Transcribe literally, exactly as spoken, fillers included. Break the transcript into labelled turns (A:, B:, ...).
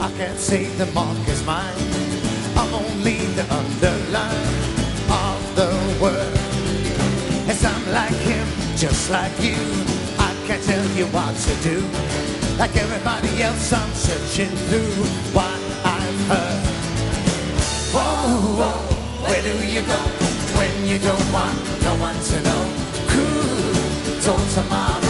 A: I can't say the mark is mine. I'm only the underline of the word. Yes, I'm like him, just like you. I can't tell you what to do. Like everybody else, I'm searching through what I've heard. Whoa, whoa, where do you go when you don't want no one to know? Cool, told tomorrow.